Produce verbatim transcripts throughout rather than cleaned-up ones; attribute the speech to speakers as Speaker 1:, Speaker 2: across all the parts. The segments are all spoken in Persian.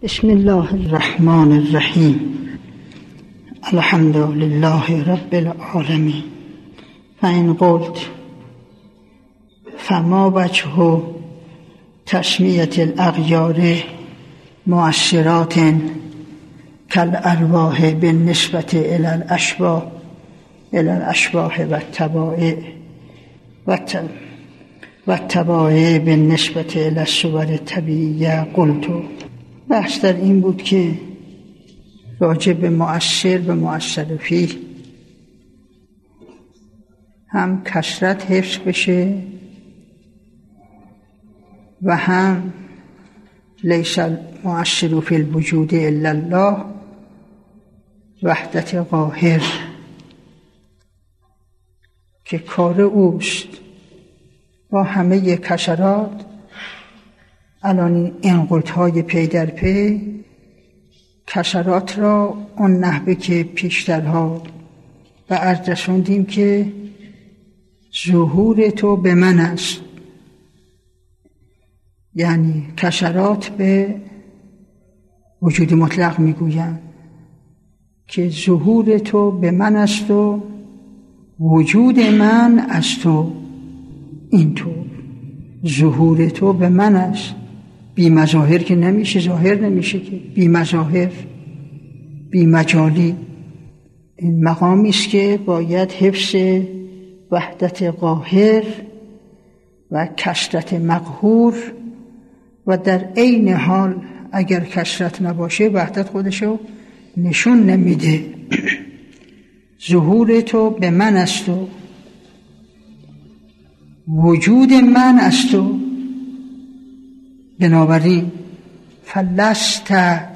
Speaker 1: بسم الله الرحمن الرحیم. الحمد لله رب العالمین. فإن قلت فما وجه تسمیة الأغیار مؤثرات كالأرواح بالنسبة إلى الأشباح إلى الأشباح والتبائع والتبائع بالنسبة إلى الصور الطبيعية. قلت بحث در این بود که راجع به مؤثر به مؤثر فیه هم کثرت حفظ بشه و هم لیس المؤثر فی الوجود الا الله، وحدت قاهر که کار اوست با همه کثرات. الان این قلت‌های پی در پی کثرات را اون نحوه که پیشترها و عرض رسوندیم که ظهور تو به من است، یعنی کثرات به وجود مطلق میگویند که ظهور تو به من است و وجود من از تو. اینطور ظهور تو به من است، بی مظاهر که نمیشه، ظاهر نمیشه که، بی مظاهر بی مجالی. این مقامی است که باید حفظ وحدت قاهر و کثرت مقهور و در عین حال اگر کثرت نباشه وحدت خودشو نشون نمیده. ظهور تو به من است و وجود من است تو. بنابراین فلست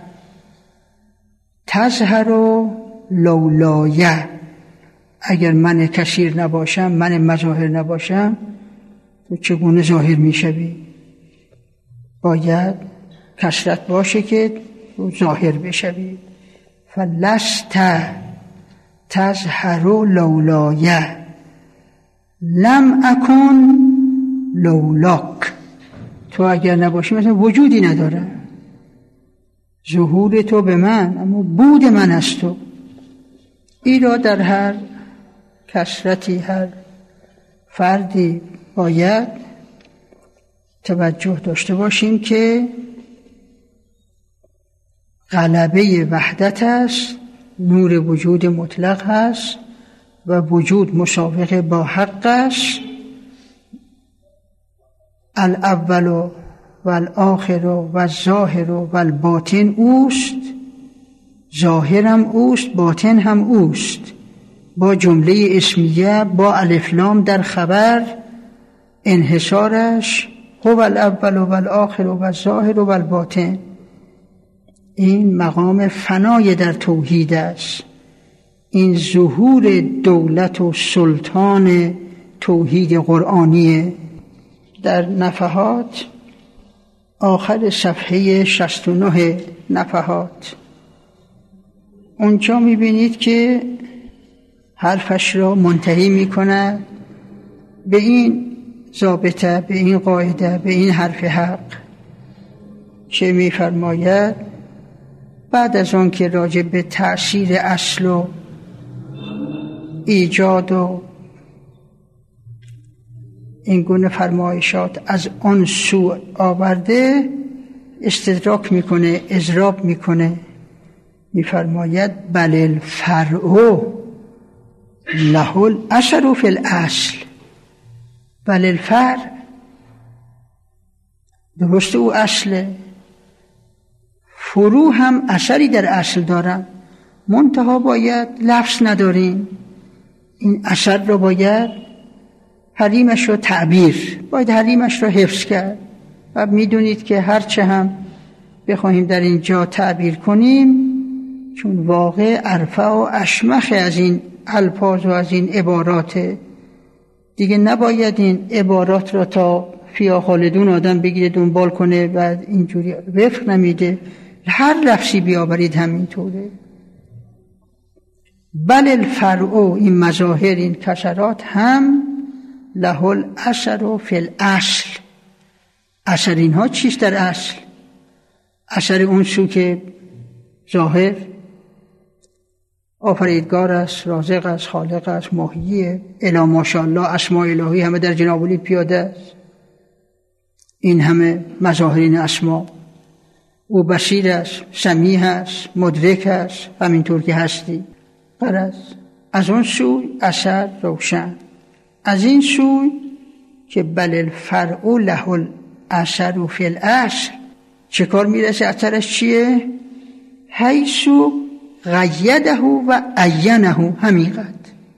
Speaker 1: تظهر لولایه، اگر من کثیر نباشم، من مظاهر نباشم، تو چگونه ظاهر میشوی؟ باید کثرت باشه که تو ظاهر بشوی. فلست تظهر لولایه لم اکن لولاک. تو اگر نباشی مثلا وجودی نداره. ظهور تو به من اما بود من است تو. این را در هر کثرتی، هر فردی باید توجه داشته باشیم که غلبه وحدت است، نور وجود مطلق هست و وجود مسابقه با حق است. الاول و الآخر و الظاهر و الباطن اوست، ظاهرم اوست، باطن هم اوست، با جمله اسمیه با الف لام در خبر انحصارش هو الاول و الآخر و الظاهر و الباطن. این مقام فنای در توحید است. این ظهور دولت و سلطان توحید قرآنیه. در نفحات آخر صفحه شصت و نه نفحات اونجا میبینید که حرفش را منتهی میکنه به این ضابطه، به این قاعده، به این حرف حق که میفرماید بعد از آن که راجع به تأثیر اصل و ایجاد و این گونه فرمایشات از آن سو آورده، استدراک میکنه، اضراب میکنه، میفرماید بل الفرع له الاثر فی الاصل. بل الفرع، درست او اصله، فرو هم اثری در اصل دارن، منتها باید لفظ نداریم. این اثر رو باید حریمش رو تعبیر، باید حریمش رو حفظ کرد. و میدونید که هرچه هم بخواهیم در اینجا تعبیر کنیم، چون واقع ارفع و اشمخ از این الفاظ و از این عبارات، دیگه نباید این عبارات را تا فیا خالدون آدم بگیره دنبال کنه و اینجوری وفق نمیده. هر لفظی بیاورید همینطوره. بل الفرع، این مظاهر، این کثرات هم له الاثر فی الاصل. اثر اینها چیست در اصل؟ اثر اون سو که ظاهر آفریدگار است، رازق است، خالق است، محییه، الا ماشاءالله اسماء الهی همه در جناب علی پیاده است. این همه مظاهرین اسما. او بصیر است، سمیع است، مدرک است، همینطور که هستی. غرض از اون سوی اثر روشن، از این سوی که بل الفرع له الاثر فی الاصل. چه کار میرسه؟ اثرش چیه؟ حیث قیده و عینه. همینقدر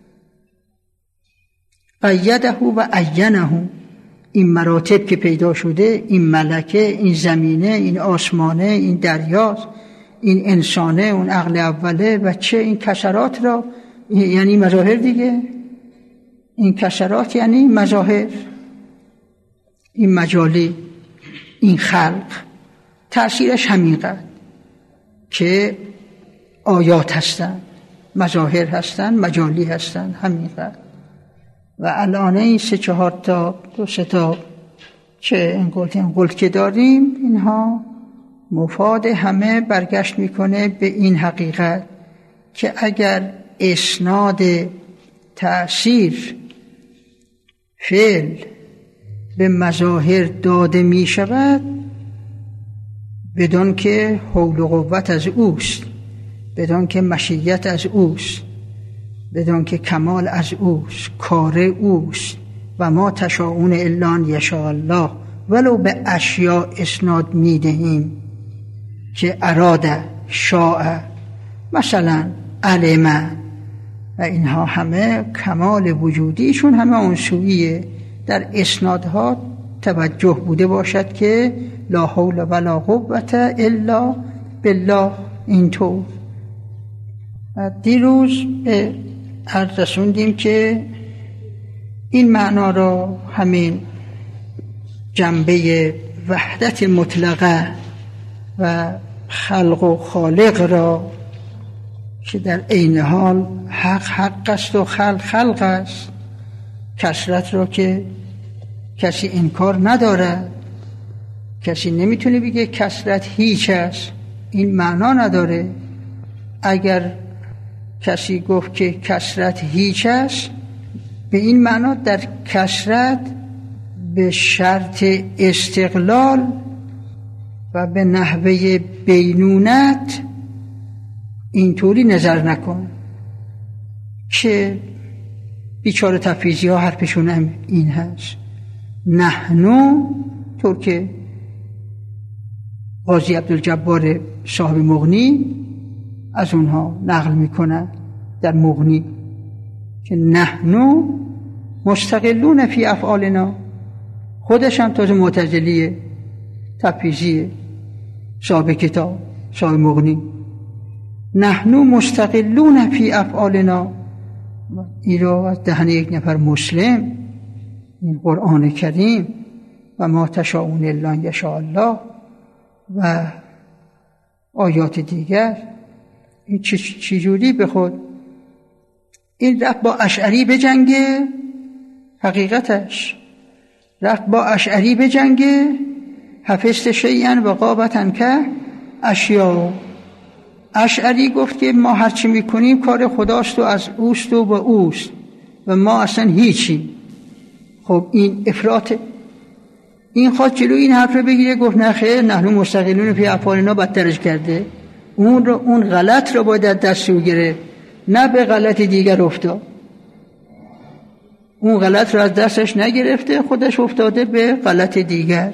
Speaker 1: قیده و عینه. این مراتب که پیدا شده، این ملکه، این زمینه، این آسمانه، این دریاست، این انسانه، اون عقل اوله و چه این کسرات را، یعنی مظاهر دیگه. این کسرات یعنی مظاهر، این مجالی، این خلق. تأثیرش همینقدر که آیات هستن، مظاهر هستن، مجالی هستن، همینقدر. و الان این سه چهار تا دو سه تا چه انقلت انقلت که داریم، اینها مفاد همه برگشت میکنه به این حقیقت که اگر اسناد تأثیر فعل به مظاهر داده می شود بدون که حول و قوت از اوست، بدون که مشیت از اوست، بدون که کمال از اوست، کار اوست، و ما تشاءون الا ان یشاء الله، ولو به اشیاء اسناد میدهیم که اراده، شاء، مثلا علم، و اینها همه کمال وجودیشون همه انسویه. در اسنادها توجه بوده باشد که لا حول ولا قوة الا بالله. اینطور دیروز به عرض رسوندیم که این معنا را، همین جنبه وحدت مطلقه و خلق و خالق را که در عین حال حق حق است و خلق خلق است، کثرت را که کسی انکار ندارد، کسی نمیتونه بگه کثرت هیچ است، این معنا نداره. اگر کسی گفت که کثرت هیچ است، به این معنا در کثرت به شرط استقلال و به نحوه بینونت اینطوری نظر نکن که بیچاره تفیزی ها حرفشون هم این هست. نحنو، طور که قاضی عبدالجبار صاحب مغنی از اونها نقل میکنه در مغنی که نحنو مستقلون فی افعالنا. خودش هم تازه معتزلیه، تفیزیه، صاحب کتاب، صاحب مغنی. نحنو مستقلون فی افعالنا. این را از دهن یک نفر مسلم، این قرآن کریم و ما تشاءون الا ان یشاء الله و آیات دیگر، این چجوری به خود این رفت با اشعری بجنگه؟ حقیقتش رفت با اشعری بجنگه. حفظت شیئا و غابت عنک اشیاء. اشعری گفت که ما هرچی میکنیم کار خداست و از اوست و با اوست و ما اصلا هیچی. خب این افراط. این خواست جلو این حرف رو بگیره، گفت نه خیر، نحن مستقلون فی افعالنا، بدترش کرده. اون رو اون غلط رو باید دست رو گرفت، نه به غلط دیگر افتاد. اون غلط رو از دستش نگرفته، خودش افتاده به غلط دیگر.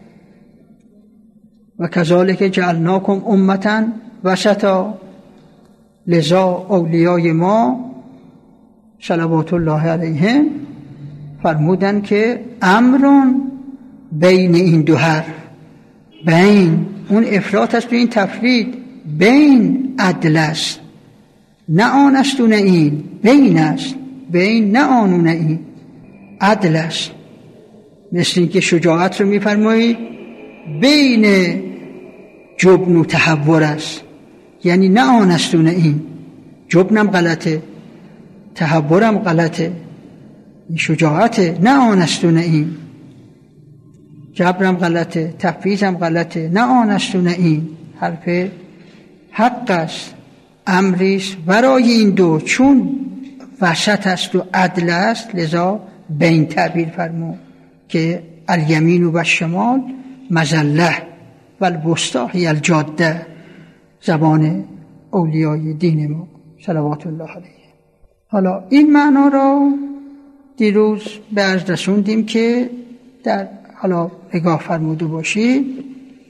Speaker 1: و کذالک جعلناکم امة وسطا، لذا اولیای ما صلوات الله علیهم فرمودن که امرون بین این دو حرف، بین اون افراط است و این تفرید، بین عدل است، نه آن است و نه این، بین است، بین نه آن و نه این، عدل است. مثل این که شجاعت رو میفرمایید بین جبن و تحور است، یعنی نه آن است و نه این. جبنم غلطه، تحورم غلطه، این شجاعته، نه آن است و نه این. جبرم غلطه، تفویضم غلطه، نه آن است و نه این. حرف حق است، امریست برای این دو، چون وسط است و عدل است، لذا بین تعبیر فرمود که الیمین و شمال مزله و الوسطی هی الجاده، زبان اولیای دین ما صلوات الله علیه. حالا این معنا را دیروز به عرض رسوندیم که در حالا نگاه فرموده باشید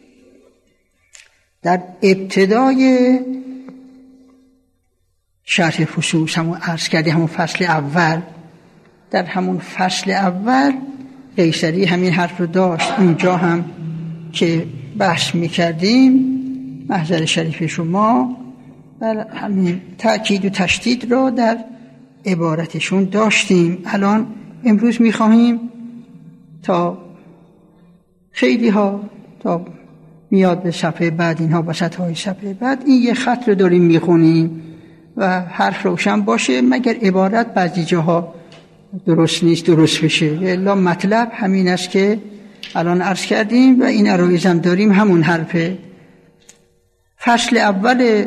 Speaker 1: در ابتدای شرح فصوص همون عرض کردی، همون فصل اول، در همون فصل اول قیصری همین حرف رو داشت. اونجا هم که بحث میکردیم محضر شریف شما بر همین تأکید و تشدید رو در عبارتشون داشتیم. الان امروز میخواهیم تا خیلی ها تا میاد به صفحه بعد، اینها وسط های صفحه بعد، این یه خط رو داریم میخونیم و حرف روشن باشه، مگر عبارت بعضی جاها درست نیست درست بشه. الا مطلب همین است که الان عرض کردیم و این عرایزم داریم، همون حرفه. فصل اول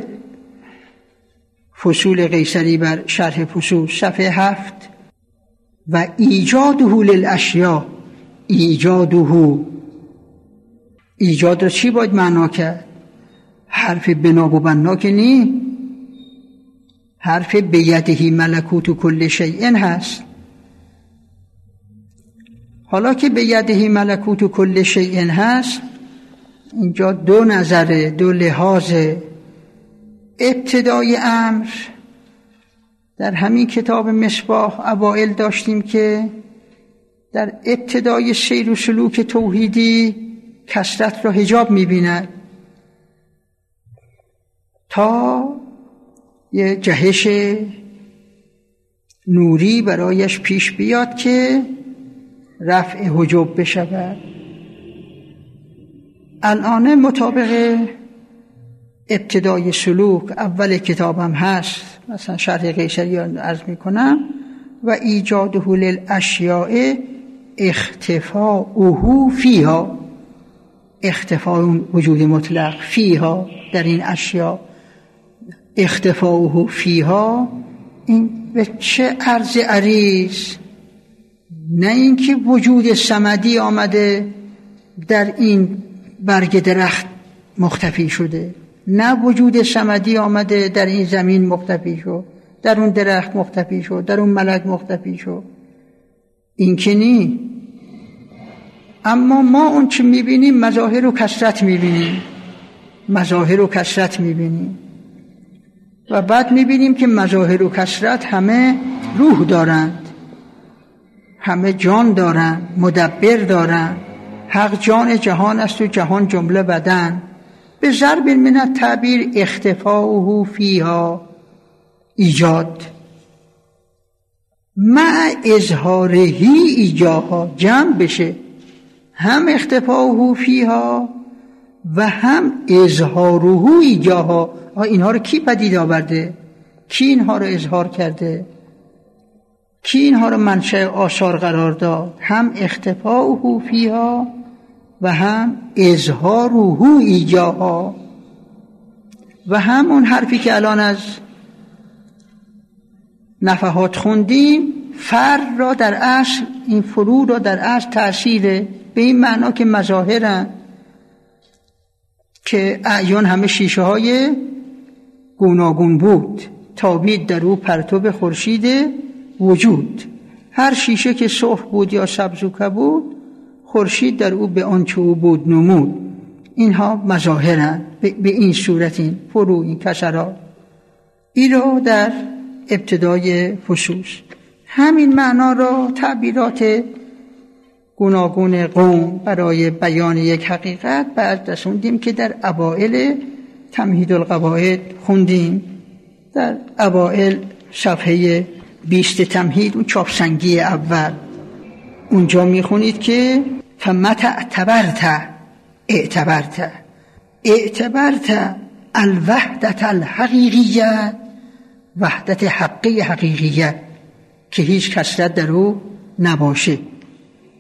Speaker 1: فصول قیصری بر شرح فصول صفحه هفت، و ایجاده للاشیاء، ایجاده، ایجاد را چی باید معنا کرد؟ حرف بنا و بنا که نی، حرف بیدهی ملکوت کل شیء هست. حالا که بیدهی ملکوت کل شیء هست، اینجا دو نظره، دو لحاظه. ابتدای امر در همین کتاب مصباح اوائل داشتیم که در ابتدای سیر و سلوک توحیدی کثرت را حجاب می‌بیند تا یه جهش نوری برایش پیش بیاد که رفع حجاب بشود. الان مطابق ابتدای سلوک اول کتابم هست، مثلا شرح قیصری عرض میکنم، و ایجاده للاشیاء اختفاؤه فیها، اختفاء وجود مطلق فیها، در این اشیاء، اختفاؤه فیها، این به چه عرض عریض، نه اینکه وجود صمدی آمده در این برگ درخت مختفی شده، نه وجود صمدی آمده در این زمین مختفی شد، در اون درخت مختفی شد، در اون ملک مختفی شد، این که نی. اما ما اون چه میبینیم مظاهر و کثرت میبینیم، مظاهر و کثرت میبینیم و بعد میبینیم که مظاهر و کثرت همه روح دارند، همه جان دارند، مدبر دارند. حق جان جهان است و جهان جمله بدن. به ضرب من التعبیر اختفاؤه فیها، ایجاد مع اظهاره ایجاها، جمع بشه، هم اختفاؤه فیها و هم اظهاره ایجاها. اینها رو کی پدید آورده؟ کی اینها رو اظهار کرده؟ کی اینها رو منشأ آثار قرار داد؟ هم اختفاؤه فیها و هم اظهاره ایجاها. و هم اون حرفی که الان از نفحات خوندیم، فر را در اصل، این فرو را در اصل تأثیره، به این معنا که مظاهرن، که اعیان همه شیشه های گوناگون بود، تابید در او پرتو خورشید وجود. هر شیشه که سرخ بود یا سبز و کبود، خورشید در او به آنچه او بود نمود. اینها مظاهرن به این صورت، این فرو، این کسرات. این رو در ابتدای فصوص همین معنا را تعبیرات گوناگون قوم برای بیان یک حقیقت بعد رسوندیم که در اوائل تمهید القواعد خوندیم. در اوائل صفحه بیست تمهید، اون چاپسنگی اول، اونجا میخونید که فمتى اعتبرت اعتبرت اعتبرت الوحدت الحقیقیه، وحدت حقی حقیقیه که هیچ کثرت در او نباشه.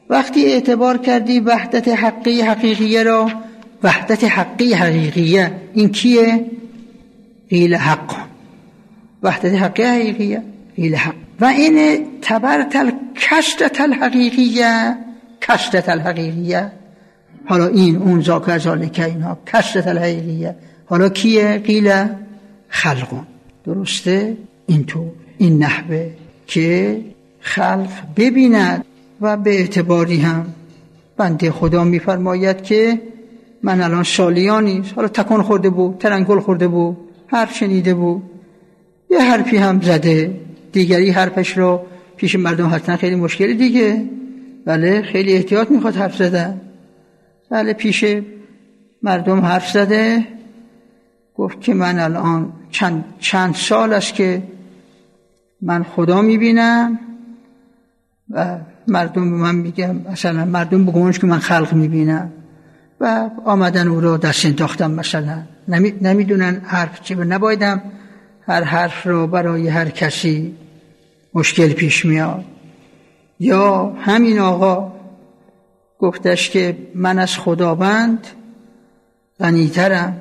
Speaker 1: وقتی اعتبار کردی وحدت حقی حقیقیه را، وحدت حقی حقیقیه این کیه؟ قیل حق. وحدت حقی حقیقیه قیل حق. و این تبرت الکشتت الحقیقیه، کشتت الحقیقیه. حالا این اون ذاک ذالک اینها کشتت الحقیقیه. حالا کیه؟ قیل خلقون. درسته؟ اینطور این نحوه که خلق ببیند. و به اعتباری هم بنده خدا میفرماید که من الان سالیانی حالا تکان خورده بود، ترنگل خورده بود، حرف شنیده بود، یه حرفی هم زده، دیگری حرفش رو پیش مردم حتما خیلی مشکلی دیگه، بله خیلی احتیاط میخواد حرف زدن، بله پیش مردم حرف زده، گفت که من الان چند, چند سال است که من خدا میبینم و مردم به من میگم، مثلا مردم بگوانش که من خلق میبینم و آمدن او را دست انداختم، مثلا نمی نمیدونن حرف چی، نبایدم هر حرف رو برای هر کسی مشکل پیش میاد. یا همین آقا گفتش که من از خداوند غنیترم،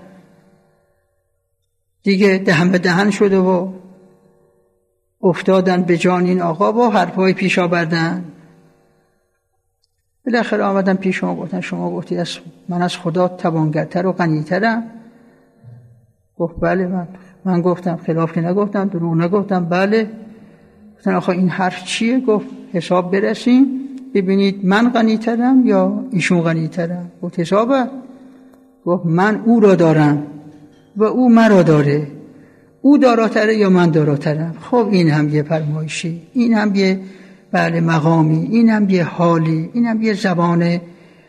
Speaker 1: دیگه دهن به دهن شده و افتادن به جان این آقا و حرفای پیش آوردن. بالاخره آمدن پیش شما گفتن شما گفتی از من از خدا توانگرتر و غنیترم. گفت بله من من گفتم، خلاف که نگفتم، دروغ نگفتم. بله. گفتن آخه این حرف چیه؟ گفت حساب برسیم ببینید من غنیترم یا ایشون غنیترم. گفت حسابه. گفت من او را دارم و او مرا داره، او داراتره یا من داراترم. خب این هم یه فرمایشی، این هم یه بله مقامی، این هم یه حالی، این هم یه زبان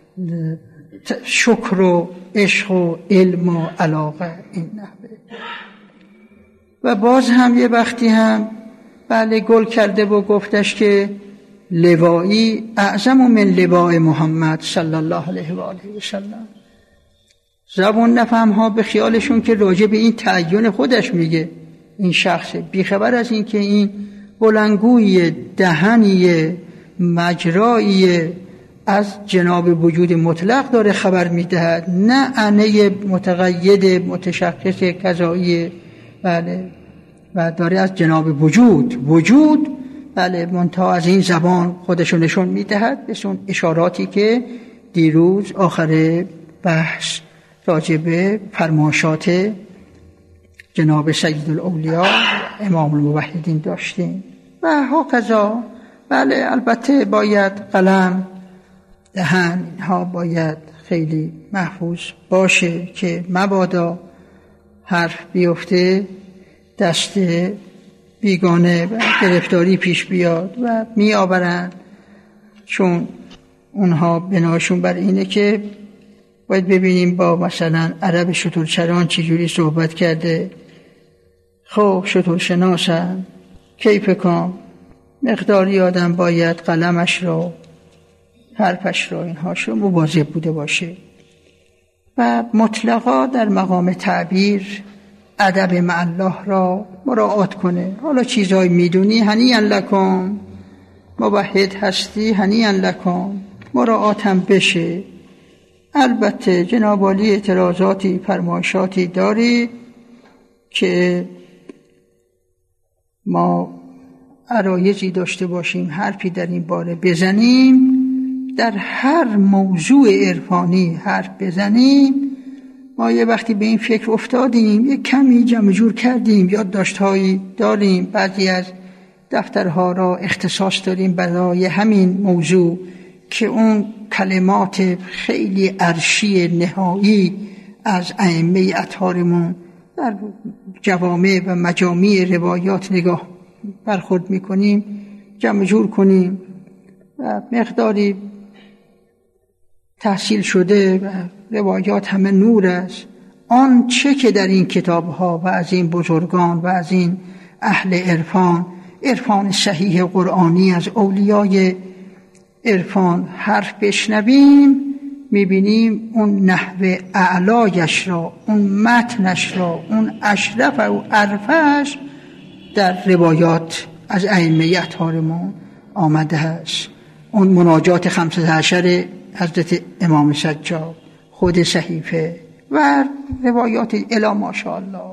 Speaker 1: شکر و عشق و علم و علاقه این نحوه. و باز هم یه وقتی هم بله گل کرده و گفتش که لوایی اعظم من لواء محمد صلی الله علیه و آله و سلم. زبان نفهم ها به خیالشون که راجع به این تعین خودش میگه این شخص، بیخبر از این که این بلنگوی دهنی مجرایی از جناب وجود مطلق داره خبر میدهد، نه انه متقید متشخص قضایی. بله و داره از جناب وجود وجود بله منتها از این زبان خودشو نشون میدهد به اون اشاراتی که دیروز آخر بحث راجب فرماشات جناب سید الاولیاء امام الموحدین داشتیم. و هاکذا بله البته باید قلم دهن اینها باید خیلی محفوظ باشه که مبادا حرف بیفته دست بیگانه و گرفتاری پیش بیاد و می آورن، چون اونها بناشون بر اینه که باید ببینیم با مثلا عرب شترچران چجوری صحبت کرده. خب شترشناسن کیف کام مقداری آدم باید قلمش رو حرفش رو اینهاش رو مواظب بوده باشه و مطلقا در مقام تعبیر ادب مع الله را مراعات کنه. حالا چیزایی میدونی هنیئا لکم، موحد هستی هنیئا لکم، مراعات هم بشه. البته جناب عالی اعتراضاتی فرمایشاتی داری که ما عرایضی داشته باشیم، حرفی در این باره بزنیم، در هر موضوع عرفانی حرف بزنیم. ما یه وقتی به این فکر افتادیم، یه کمی جمع جور کردیم، یادداشت‌هایی داریم، بعضی از دفترها را اختصاص داریم برای همین موضوع که اون کلمات خیلی عرشی نهایی از ائمه اطهارمون در جوامع و مجامع روایات نگاه برخورد میکنیم، جمع جور کنیم و مقداری تحصیل شده و روایات همه نور است. آن چه که در این کتابها و از این بزرگان و از این اهل عرفان، عرفان صحیح قرآنی از اولیای عرفان حرف بشنویم، میبینیم اون نحو اعلایش را، اون متنش را، اون اشرف و عرفش در روایات از ائمه اطهارمون آمده است. اون مناجات خمسة عشر حضرت امام سجاد، خود صحیفه و روایات الی ماشاءالله.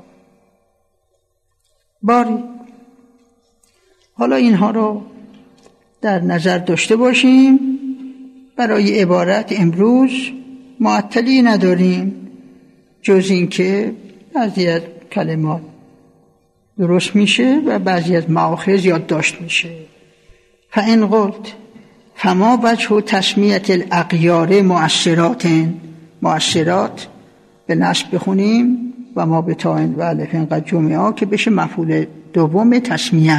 Speaker 1: باری حالا اینها رو در نظر داشته باشیم. برای عبارت امروز معطلی نداریم جز این که بعضی از کلمات درست میشه و بعضی از مآخذ یادداشت میشه. فإن قلت فما وجه تسمیت الاغیار مؤثرات، مؤثرات به نصب بخونیم و ما به تاین و الف قد جمعه که بشه مفعول دوم تسمیه.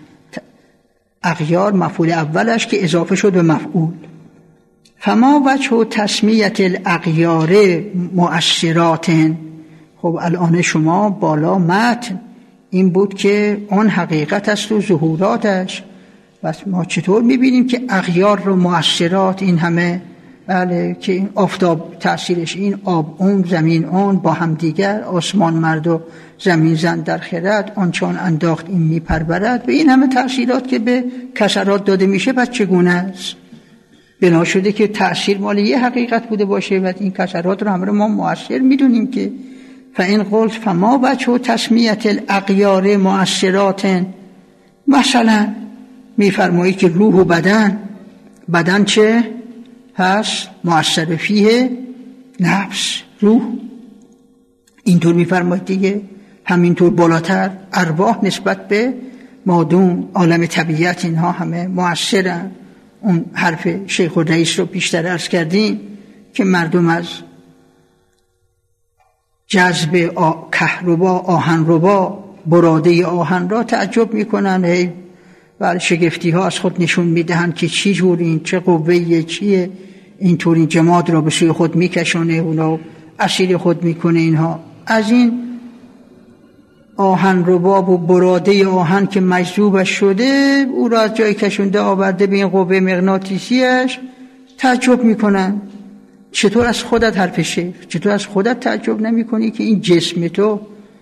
Speaker 1: اغیار مفعول اولش که اضافه شد به مفعول. فما وجه تسمیت الاغیار مؤثرات. خب الان شما بالا متن این بود که اون حقیقت است و ظهوراتش، بس ما چطور میبینیم که اغیار رو مؤثرات این همه، بله که این آفتاب تأثیرش این، آب اون، زمین اون، با هم دیگر، آسمان مرد و زمین زن در خرد، آن چون انداخت این میپرورد، و این همه تأثیرات که به کسرات داده میشه. پس چگونه است؟ بنا شده که تأثیر مال یه حقیقت بوده باشه و این کسرات رو همه رو ما مؤثر میدونیم که. فإن قلت فما وجه تسمیت الاغیار مؤثرات. مثلا میفرمایی که روح و بدن، بدن چه هست؟ مؤثر فیه نفس، روح. اینطور میفرماید دیگه. همینطور بالاتر ارواح نسبت به مادون، عالم طبیعت، اینها همه مؤثرن. اون حرف شیخ و رئیس رو بیشتر عرض کردیم که مردم از جذب کهربا، آهنربا، براده آهن را تعجب میکنن، هی و شگفتی ها از خود نشون میدهن که چی جور این، چه قوه‌ای، چیه اینطور این جماد را به سوی خود میکشونه، اونا اسیر خود میکنه. اینها از این آهن رباب و براده آهن که مجذوبش شده، او را از جای کشونده آورده به این قوه مغناطیسیش، تعجب میکنن. چطور از خودت حرف شیخ، چطور از خودت تعجب نمی کنی که این جسم تو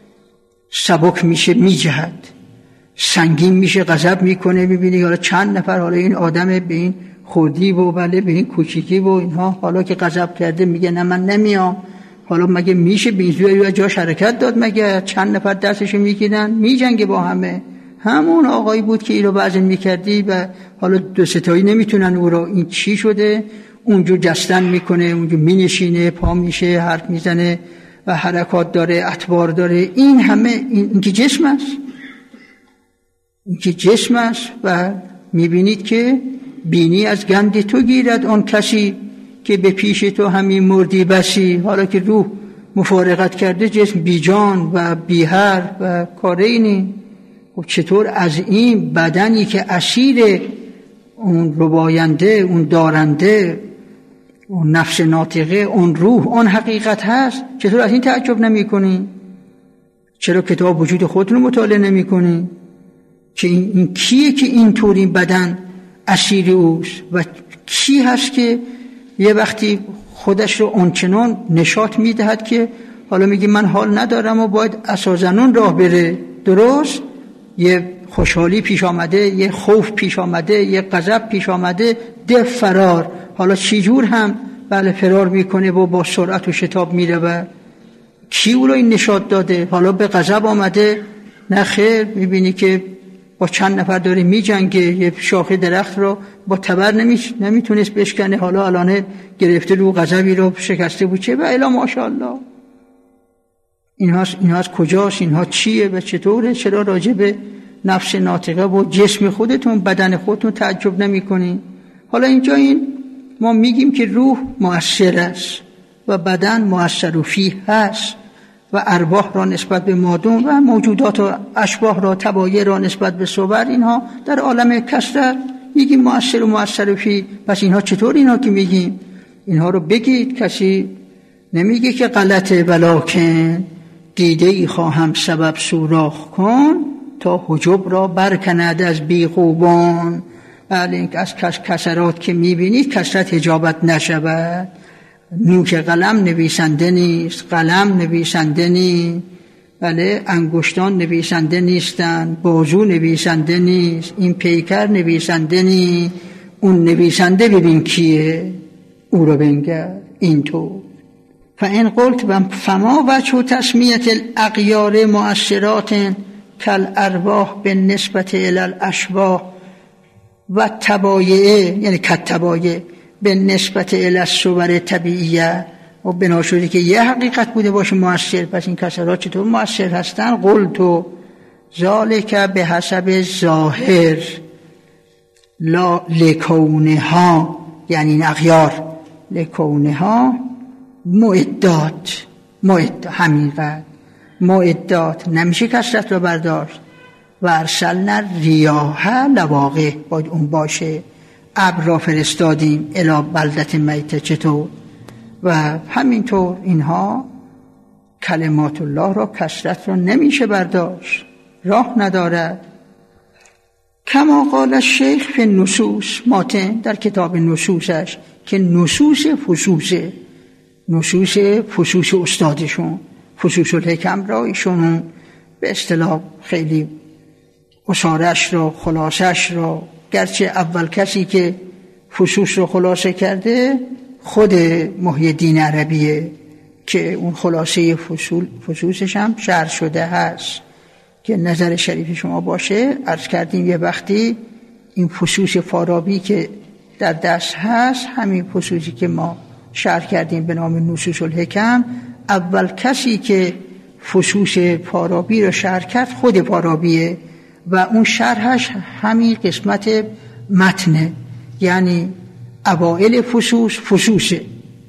Speaker 1: سبک میشه میجهد، سنگین میشه غضب میکنه؟ میبینی حالا چند نفر، حالا این آدم به این خودی و بله به این کوچیکی و اینها، حالا که غضب کرده میگه نه من نمیام. حالا مگه میشه به این زوی جاش حرکت داد؟ مگه چند نفر دستشو میگیرن میجنگه با همه؟ همون آقایی بود که اینو بعضی میکردی و حالا دو ستایی نمیتونن او را، این چی شده؟ اونجا جستن میکنه، اونجا مینشینه، پا میشه، حرف میزنه و حرکات داره، اطوار داره. این همه این, این که جسم است، این که جسم است. و میبینید که بینی از گند تو گیرد آن کسی که به پیش تو همین مردی بسی. حالا که روح مفارقت کرده، جسم بی جان و بی حرف و کارینی. و چطور از این بدنی که اسیر اون رباینده، اون دارنده، اون نفس ناطقه، اون روح، اون حقیقت هست، چطور از این تعجب نمی کنی؟ چرا کتاب وجود خود رو مطالعه نمی کنی؟ که این, این کیه که اینطور این بدن اسیر اوست و کی هست که یه وقتی خودش رو اونچنان نشاط میدهد که حالا میگه من حال ندارم و باید اساسنون راه بره. درست؟ یه خوشحالی پیش آمده، یه خوف پیش آمده، یه غضب پیش آمده، ده فرار. حالا چی جور هم بله فرار میکنه و با سرعت و شتاب میره و کی او رو این نشاط داده؟ حالا به غضب آمده؟ نه خیر، میبینی که با چند نفر داره میجنگه، یه شاخه درخت رو با تبر نمی... نمیتونست بشکنه، حالا الان گرفته رو غضبی رو شکسته بود چه و الی ماشاءالله. اینها اینها از کجاست؟ اینها چیه و چطوره؟ چرا راجع به نفس ناطقه و جسم خودتون، بدن خودتون تعجب نمی کنین؟ حالا اینجا این ما میگیم که روح مؤثر است و بدن مؤثر فیه هست و ارواح را نسبت به مادون و موجودات و اشباح را، تبایر را نسبت به صور، اینها در عالم کسرت میگیم مؤثر و مؤثر فیه. پس اینها چطور اینها که میگیم؟ اینها رو بگید، کسی نمیگه که غلطه، ولکن دیده ای خواهم سبب سوراخ کن تا حجب را برکند از بیخوبان. بله این از کسرات که میبینید کسرت حجابت نشود. نوک قلم نویسنده نیست، قلم نویسنده نیست، بله انگشتان نویسنده نیستن، بازو نویسنده نیست، این پیکر نویسنده نیست، اون نویسنده ببین کیه، او رو بنگر. اینطور فإن قلت فما وجه تسمیت الاغیار مؤثرات کالارواح بالنسبة الی الاشباح و تبایع، یعنی کالتبایع بالنسبة الی الصور طبیعیه. و بنا شده که یه حقیقت بوده باشه مؤثر، پس این کسرات چطور مؤثر هستن؟ قلت ذالک به حسب ظاهر لا لکونها، یعنی این اغیار لکونها معدات، معدات همینقدر معدات نمیشه کسرت رو برداشت. و ارسلنا ریاح لواقع، باید اون باشه. ابر را فرستادیم الی بلدت میته، چطور؟ و همینطور اینها کلمات الله را کسرت را نمیشه برداشت، راه ندارد. کما قال الشیخ فی النصوص، ماتن در کتاب نصوصش که نصوص فصوصه، نصوص فصوص استادشون، فصوص الحکم را ایشون به اصطلاح خیلی اصارش را خلاصش را، گرچه اول کسی که فصوص را خلاصه کرده خود محی الدین عربیه که اون خلاصه فصول فصوصش هم شرح شده هست که نظر شریف شما باشه. عرض کردیم یه وقتی این فصوص فارابی که در دست هست، همین فصوصی که ما شرح کردیم به نام نصوص الحکم، اول کسی که فصوص فارابی رو شرح کرد خود فارابیه و اون شرحش همین قسمت متنه، یعنی اوائل فصوص فصوصه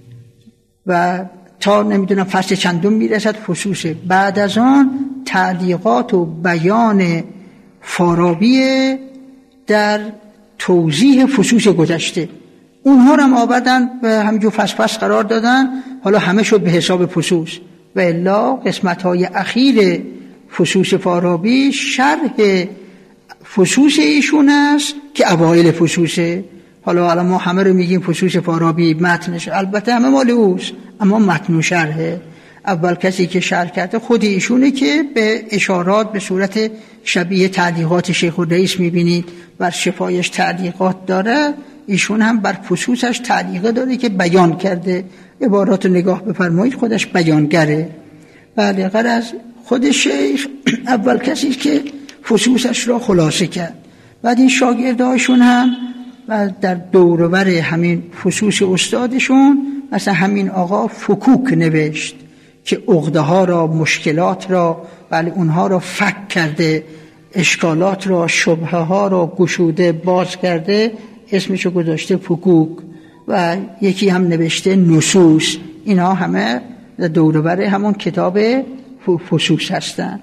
Speaker 1: و تا نمیدونم فصل چندم میرسد فصوصه. بعد از آن تعلیقات و بیان فارابی در توضیح فصوص گذشته، اونها رو هم آوردن و همینجور فصل فصل قرار دادن، حالا همه شد به حساب فصوص. و الا قسمت‌های اخیر فصوص فارابی شرح فصوص ایشون است که اوائل فصوصه. حالا الان ما همه رو میگیم فصوص فارابی متنش، البته همه مال اوست، اما متن و شرحه. اول کسی که شرح کرده خود ایشونه که به اشارات به صورت شبیه تعلیقات شیخ الرئیس میبینید، بر شفایش تعلیقات داره، ایشون هم بر فصوصش تعلیقه داره که بیان کرده. عبارات رو نگاه بفرمایید، خودش بیانگره. بله، غرض خود شیخ اول کسی که فصوصش را خلاصه کرد. بعد این شاگرداشون هم و در دوروبر همین فصوص استادشون مثلا همین آقا فکوک نوشت که عقده ها را، مشکلات را، بله اونها را فک کرده، اشکالات را، شبهه ها را گشوده، باز کرده، اسمشو گذاشته فکوک. و یکی هم نوشته نصوص. اینا همه دوروبر همون کتاب فصوص هستن.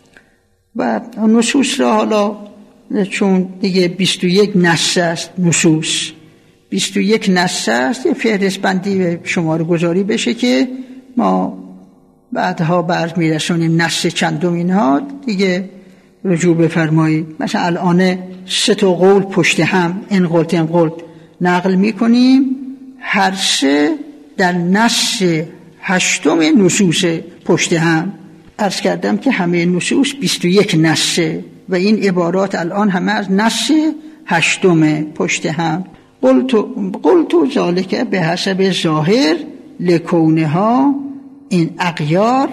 Speaker 1: و نصوص را حالا چون دیگه بیست و یک نص است، نصوص بیست و یک نص است، یه فهرست بندی به شماره گذاری بشه که ما بعدها برز میرسونیم نص چندم اینها دیگه رجوع بفرمایید. مثلا الان سه تا قول پشت هم، این قولت این قولت نقل میکنیم، هر سه در نص هشتم نصوص پشت هم. عرض کردم که همه نصوص بیست و یک نصه و این عبارات الان همه از نص هشتم پشت هم. قلتو قلتو ذالک به حسب ظاهر لکونها، این اغیار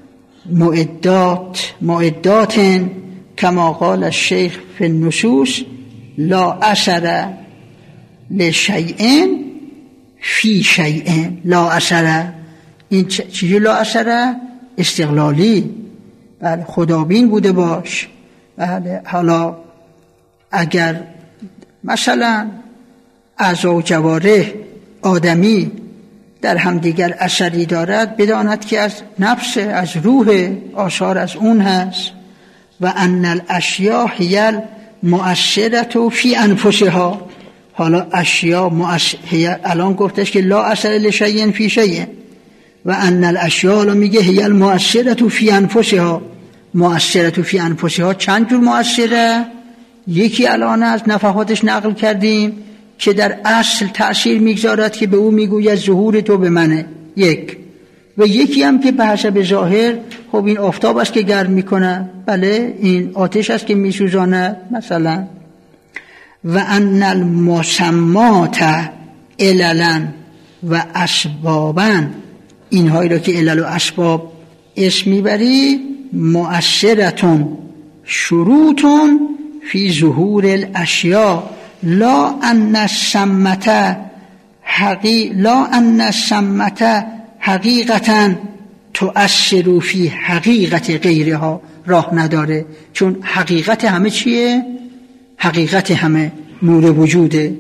Speaker 1: معدات معدات کما قال الشیخ فی النصوص لا اثر لشیء فی شیء. لا اثر، این چیزی لا اثر استقلالی، بله خدابین بوده باش. بله حالا اگر مثلا اعضا و جوارح آدمی در همدیگر اثری دارد، بداند که از نفس، از روح، آثار از اون هست. و ان الاشیاء هی المؤثرة فی انفسها. حالا اشیاء مؤثر، الان گفتش که لا اثر لشیء فی شیء، و ان الاشیاء الان میگه هی المؤثرة فی انفسها. مؤثرة فی انفسها چند جور مؤثره؟ یکی الان از نفحاتش نقل کردیم که در اصل تأثیر میگذارد که به او میگوید ظهور تو به منه، یک. و یکی هم که به حسب ظاهر، خب این آفتاب است که گرم میکنه، بله این آتش است که میسوزانه مثلا. و ان المسمات عللا و اسبابا، اینهایی را که علل و اسباب اسم میبری، مؤثرتون شروطون فی ظهور الاشیاء لا ان السمت حقی لا ان السمت حقیقتا تؤثر فی حقیقت غیرها، راه نداره. چون حقیقت همه چیه؟ حقیقت همه نور وجوده.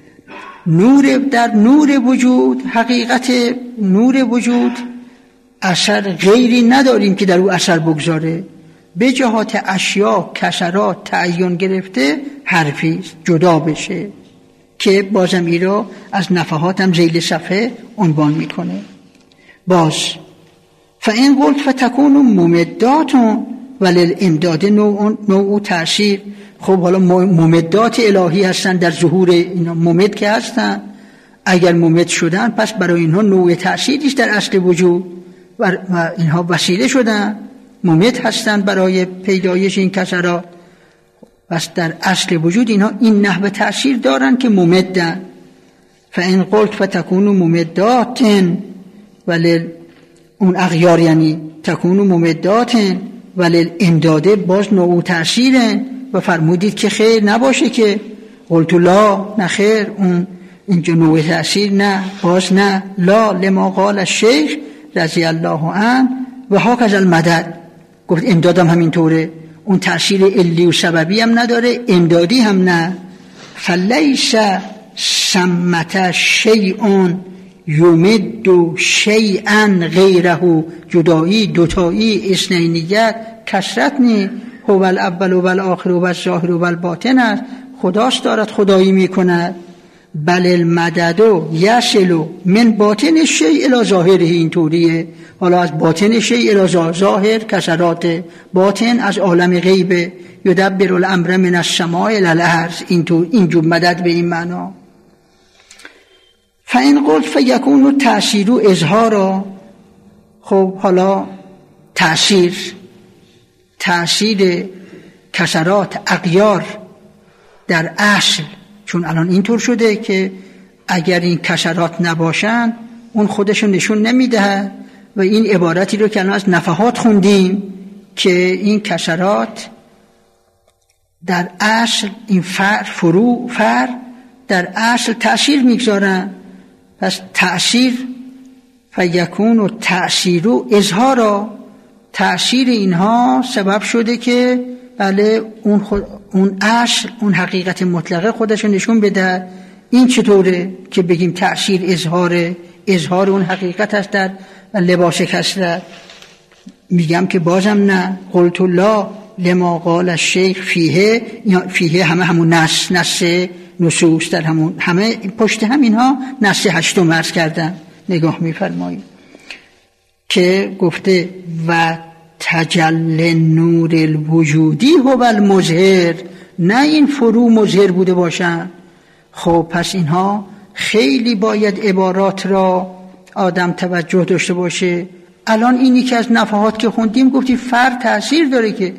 Speaker 1: نور در نور وجود، حقیقت نور وجود اثر غیری نداریم که در او اثر بگذاره. به جهات اشیاء کسرات تعین گرفته حرفی جدا بشه که بازم ای را از نفحات هم ذیل صفحه عنوان میکنه. باز فإن قلت فتكون ممدات وللامداد نوع نوع تأثیر. خب حالا ممدات الهی هستن در ظهور اینا، ممد که هستن، اگر ممد شدن پس برای اینها نوع تأثیریش در اصل وجود و اینها وسیله شدن، ممد هستن برای پیدایش این کسرات. پس در اصل وجود اینها این نحو تأثیر دارن که ممدن. فإن قلت فتكون ممدات ولل اون اغیار یعنی تكون ممدات وللامداد باز نوع تأثیرن و فرمودید که خیر نباشه که قلت لا، نه خیر، اون اینجا نوع تأثیر نه، باز نه، لا لما قال الشیخ رضی الله عنه و هاکذا المدد. گفت امدادم همینطوره، اون تأثیر علی و سببی هم نداره، امدادی هم نه. فلیس سمت شیء یمد شیئا غیره، جدایی، دوتایی، اثنینیت، کثرت نی. هو الاول و الاخر و الظاهر و الباطن است، خداست دارد خدایی میکند. بل المدد یصل من باطن شیء الی ظاهره، اینطوریه. حالا از باطن شیء الی ظاهر کسرات، باطن از عالم غیبه. یدبر الامر من السماء الی الارض، اینطور اینجور مدد به این معنا. فإن قلت فیکون التأثیر اظهارا. خب حالا تأثیر تأثیر کسرات اغیار در اصل، چون الان اینطور شده که اگر این کسرات نباشن اون خودشون نشون نمیده و این عبارتی رو که الان از نفحات خوندیم که این کسرات در اصل این فر فرو فر در اصل تأثیر میگذارن. پس تأثیر فیکون و تأثیر و اظهارا، تأثیر اینها سبب شده که بله اون, خود اون اصل، اون حقیقت مطلقه خودشو نشون بده. این چطوره که بگیم تأثیر اظهاره؟ اظهار اون حقیقت هست در لباس کسرت. میگم که بازم نه، قلت لا لما قال الشیخ فیه، فیه همه همون نص نص نصوص در همون همه پشت هم اینها نص هشتم عرض کردن. نگاه میفرمایید که گفته و تجل نور الوجودی هو المظهر، نه این فرو مظهر بوده باشن. خب پس اینها خیلی باید عبارات را آدم توجه داشته باشه. الان اینی که از نفحات که خوندیم گفتی فر تأثیر داره، که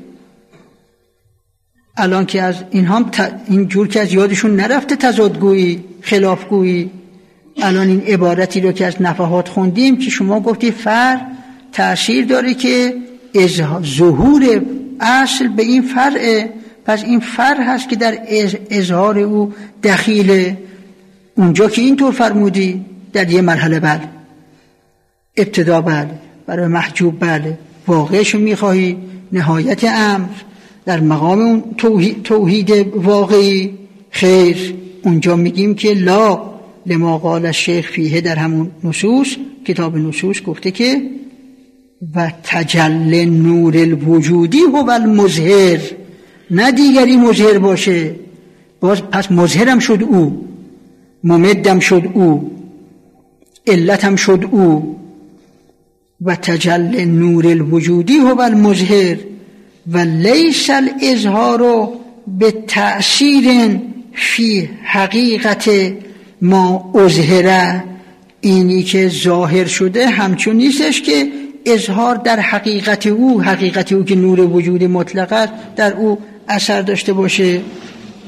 Speaker 1: الان که از اینها ت... این جور که از یادشون نرفته تضادگویی، خلافگویی. الان این عبارتی رو که از نفحات خوندیم که شما گفتی فر تأثیر داره که از ظهور اصل به این فرعه، پس این فرع هست که در اظهار او دخیله. اونجا که اینطور فرمودی در یه مرحله بله، ابتدا بله، برای محجوب بله، واقعشو میخواهی، نهایت امر در مقام اون توحید, توحید واقعی خیر. اونجا میگیم که لا لما قال الشیخ فیه، در همون نصوص کتاب نصوص گفته که و تجل نور الوجودی هو المظهر، نه دیگری مظهر باشه. باز پس مظهرم شد او، ممدم شد او، علتم شد او. و تجل نور الوجودی هو المظهر و لیس الاظهار به تأثیر فی حقیقت ما اظهره. اینی که ظاهر شده همچون نیستش که اظهار در حقیقت او، حقیقت او که نور وجود مطلق است، در او اثر داشته باشه.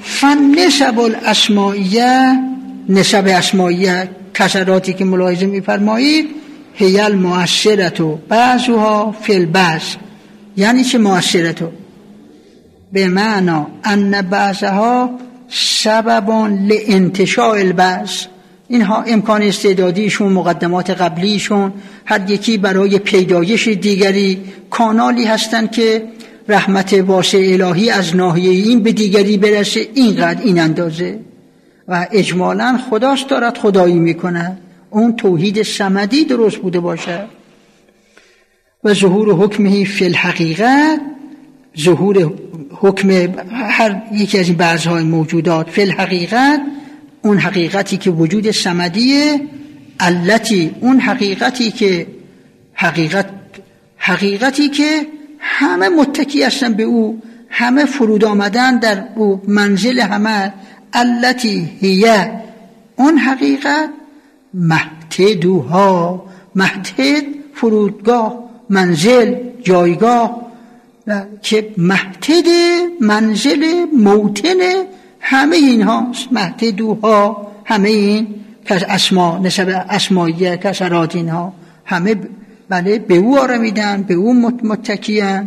Speaker 1: فنسب الاسمائیه، نسب اسمائیه کسراتی که ملاحظه می‌فرمایید، هی المؤثرة بعضها فی البعض. یعنی چه مؤثرة؟ به معنی ان بعضها سبب لانتشاء البعض. اینها امکان استعدادیشون، مقدمات قبلیشون، هر یکی برای پیدایش دیگری کانالی هستند که رحمت واسع الهی از ناحیه این به دیگری برسه، اینقدر این اندازه. و اجمالاً خداست دارد خدایی میکنه، اون توحید صمدی درست بوده باشه. و ظهور حکمه فی الحقیقت، ظهور حکم هر یکی از این بعضهای موجودات فی الحقیقت، اون حقیقتی که وجود صمدیه، التی، اون حقیقتی که حقیقت حقیقتی که همه متکی هستن به او، همه فرود آمدن در او، منزل همه، التی هیه، اون حقیقت مهتدوها، مهتد فرودگاه، منزل، جایگاه، که مهتد منزل موطن همه اینها، مهتدوها، همه این که اسما نسب اسماییه کسرات اینها همه بله به او آرمیدن، به او متکیان،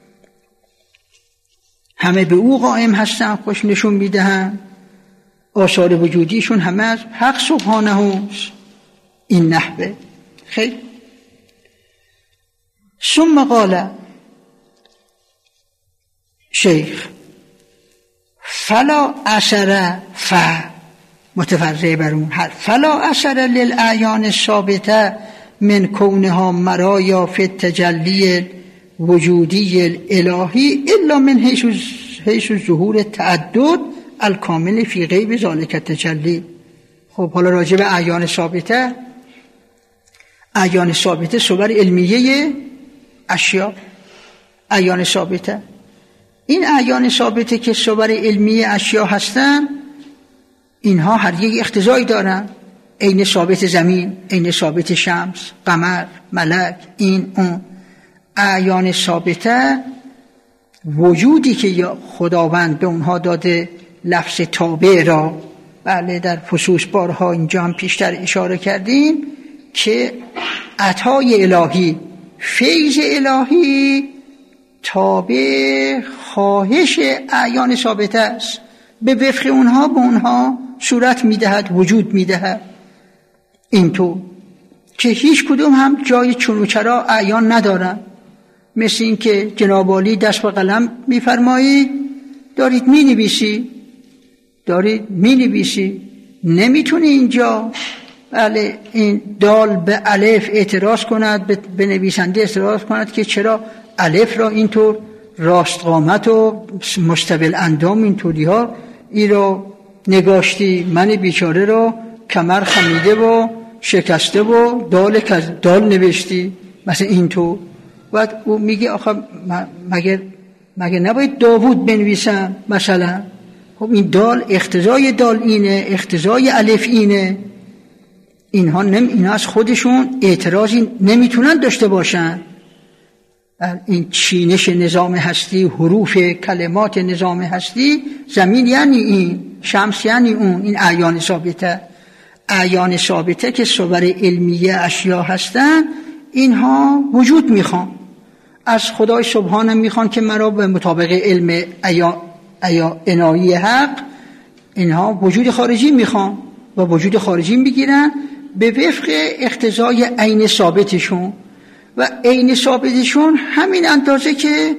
Speaker 1: همه به او قائم هستن، خوش نشون میدهن، آثار وجودیشون همه از حق سبحانه. این نحوه خیلی. ثم قال شیخ فلا اثر ف متفرع بر اون حرف، فلا اثر للاعیان الثابته من کونها مرایا فی التجلی وجودی الالهی الا من حیث حیث ظهور تعدد الکامل فی غیب ذالک التجلی. خب حالا راجع به اعیان ثابته، اعیان ثابته صور علمیه اشیا، اعیان ثابته، این اعیان ثابته که صور علمیه اشیا هستن، اینها هر یک اقتضایی دارن، عین ثابت زمین، عین ثابت شمس، قمر، ملک، این اون. اعیان ثابته وجودی که یا خداوند به اونها داده لفظ تابع را، بله در فصوص بارها اینجا هم پیشتر اشاره کردیم که عطای الهی، فیض الهی تابع خواهش اعیان ثابته است، به وفق اونها به اونها صورت میدهد، وجود میدهد. اینطور که هیچ کدوم هم جای چون و چرا اعیان ندارن، مثل این که جناب عالی دست به قلم میفرمایید، دارید مینویسی دارید مینویسی نمیتونه اینجا بله این دال به الف اعتراض کند، به نویسنده اعتراض کند که چرا الف را اینطور راست قامت و مستقل اندام اینطوری ها ای را نگاشتی، من بیچاره را کمر خمیده و شکسته و دال دال نوشتی مثلا اینطور. بعد او میگه آخه مگر مگر نباید داوود بنویسم مثلا؟ خب این دال اقتضای دال اینه، اقتضای الف اینه. اینها نم اینا از خودشون اعتراضی نمیتونن داشته باشن. این چینش نظام هستی، حروف کلمات نظام هستی، زمین یعنی این، شمس یعنی اون، این اعیان ثابته. اعیان ثابته که صور علمیه اشیا هستن، اینها وجود میخوان از خدای سبحانه، میخوان که مرا به مطابق علم ایا ایا عنایی حق، اینها وجود خارجی میخوان و وجود خارجی میگیرن به وفق اقتضای عین ثابتشون، و عین ثابتشون همین اندازه که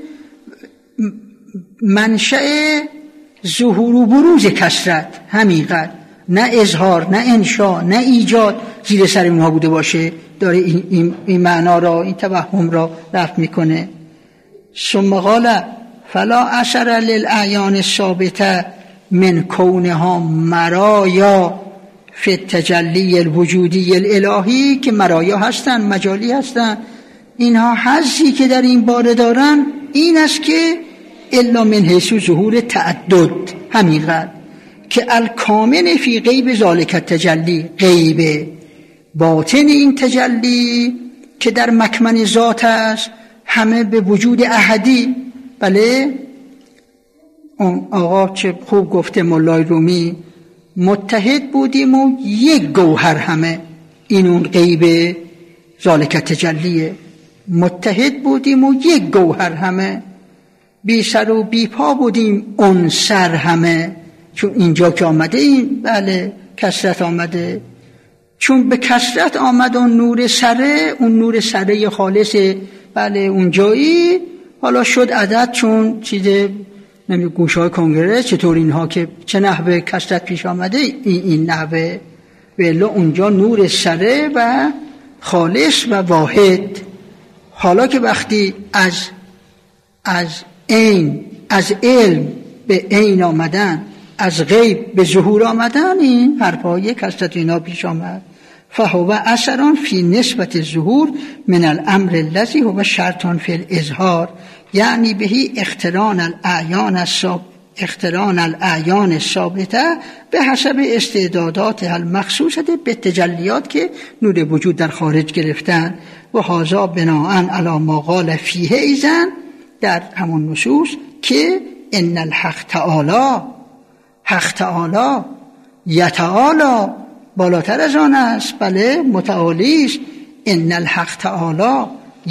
Speaker 1: منشأ ظهور و بروز کثرت، همینقدر، نه اظهار، نه انشاء، نه ایجاد زیر سر اونها بوده باشه، داره این, این, این معنا را، این توهم را رفع میکنه. ثم قال فلا اثر للاعیان الثابته من کونها مرایا فی التجلی الوجودی الالهی، که مرایا هستن، مجالی هستن، اینها حظی که در این باره دارن این است که الا من حیث ظهور تعدد، همینقدر که الکامن فی غیب ذالک التجلی، غیب باطن این تجلی که در مکمن ذات است، همه به وجود احدی، بله اون آقا چه خوب گفته مولای رومی، متحد بودیم و یک گوهر همه، این اون غیب ذالک تجلیه. متحد بودیم و یک گوهر همه، بی سر و بی پا بودیم اون سر همه. چون اینجا که آمده این بله کثرت آمده، چون به کثرت آمد اون نور سره، اون نور سره خالص بله اونجایی حالا شد عدد، چون چیز نمی گوشهای کنگره چطور اینها که چه نحوه کثرت پیش آمده این, این نحوه ولی اونجا نور سره و خالص و واحد. حالا که وقتی از از عین از علم به عین آمدن، از غیب به ظهور آمدن، این حرفای کثرت اینا پیش آمد. فهو اثران فی نسبت الظهور من الامر الذی هو شرطان فی الاظهار، یعنی بهی اقتران الاعیان الصاب اقتران الاعیان الثابته به حسب استعدادات المخصوصه به تجلیات که نور وجود در خارج گرفتن. و هذا بناء علی ما قال فیه ایزن، در همون نصوص که ان الحق تعالی، حق تعالی یتعالی بالاتر از آن است، بله متعالی است. ان الحق تعالی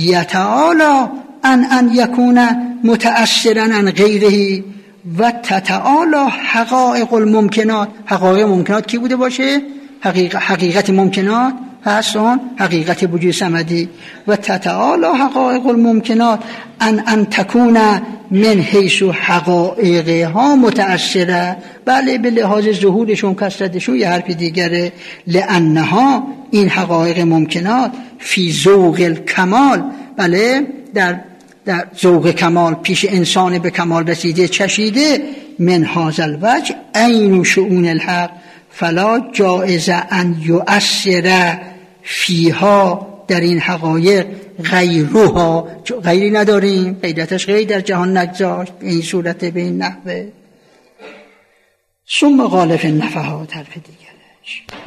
Speaker 1: یتعالی ان ان یکون متأثرا عن غیره و تتعالی حقائق الممکنات. حقایق ممکنات کی بوده باشه؟ حقیقت, حقیقت ممکنات هست اون حقیقت وجود صمدی. و تتعالی حقائق الممکنات ان ان تکون من حیث حقائقها متأثره، بله به لحاظ ظهورشون کثرتشون یه حرف دیگره. لانها این حقایق ممکنات فی ذوق الکمال، بله در در ذوق کمال پیش انسان به کمال رسیده چشیده، من هذا الوجه عین شؤون الحق فلا جائز ان یؤثر فیها، در این حقایق غیرها، غیری نداریم، غیرتش غیر در جهان نگذاشت به این صورت به این نحوه. ثم قال فی النفحات، حرف دیگرش